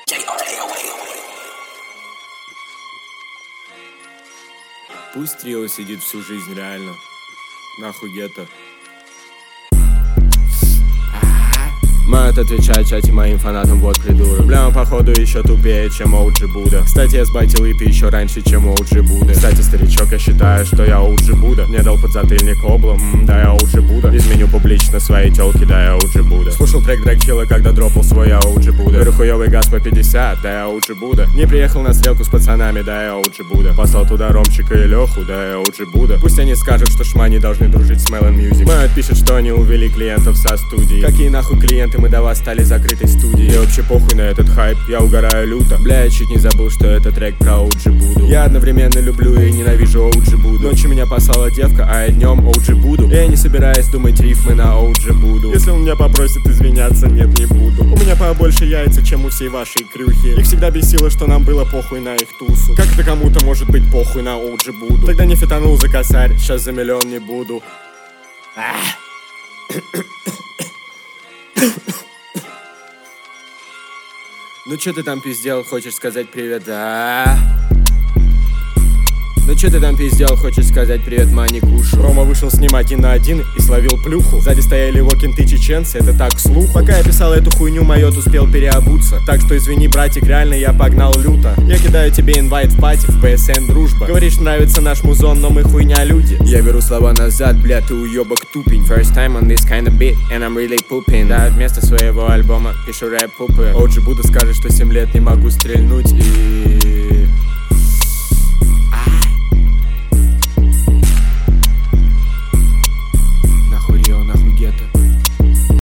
Пусть трио сидит всю жизнь, реально. Нахуй гетто. Мат отвечает в чате моим фанатам, вот придурок. Бля, он походу еще тупее, чем OG Будда. Кстати, я сбатил ипи еще раньше, чем OG Будда. Кстати, старичок, я считаю, что я OG Будда. Мне дал подзатыльник облом, да я OG Будда. Изменю публично своей тёлки, да я OG Будда. Слушал трек Драгхилла, когда дропал свой, я OG Будда. Беру хуёвый газ по 50, да я OG Будда. Не приехал на стрелку с пацанами, да я OG Будда. Послал туда Ромчика и Леху, да я OG Будда. Пусть они скажут, что шмани должны дружить с Melon Music. Мэтт пишет, что они увели клиентов со студии. Какие нахуй клиенты, мы до вас стали закрытой студией. Мне вообще похуй на этот хайп, я угораю люто. Бля, я чуть не забыл, что это трек про OG Будду. Я одновременно люблю и ненавижу OG Будду. Ночью меня послала девка, а я днем OG Будду. Я не собираюсь думать рифмы на OG Будду. Если он меня попросит извиняться, нет, не буду. У меня побольше яйца, чем у всей вашей крюхи. Их всегда бесило, что нам было похуй на их тусу. Как это кому-то может быть похуй на OG Будду? Тогда не фитанул за косарь, сейчас за миллион не буду. Ну чё ты там пиздел, хочешь сказать привет, да? Ну чё ты там пиздел, хочешь сказать привет, Маникушу? Рома вышел снимать 1 на 1 и словил плюху. Сзади стояли Вокинты чеченцы, это так вслух. Пока я писал эту хуйню, Майот успел переобуться. Так что извини, братик, реально я погнал люто. Я кидаю тебе инвайт в пати, в PSN дружба. Говоришь, нравится наш музон, но мы хуйня люди. Я беру слова назад, бля, ты уёбок тупень. First time on this kind of beat, and I'm really pooping. Да, вместо своего альбома пишу рэп-пупы. OG Будда скажет, что 7 лет не могу стрельнуть и...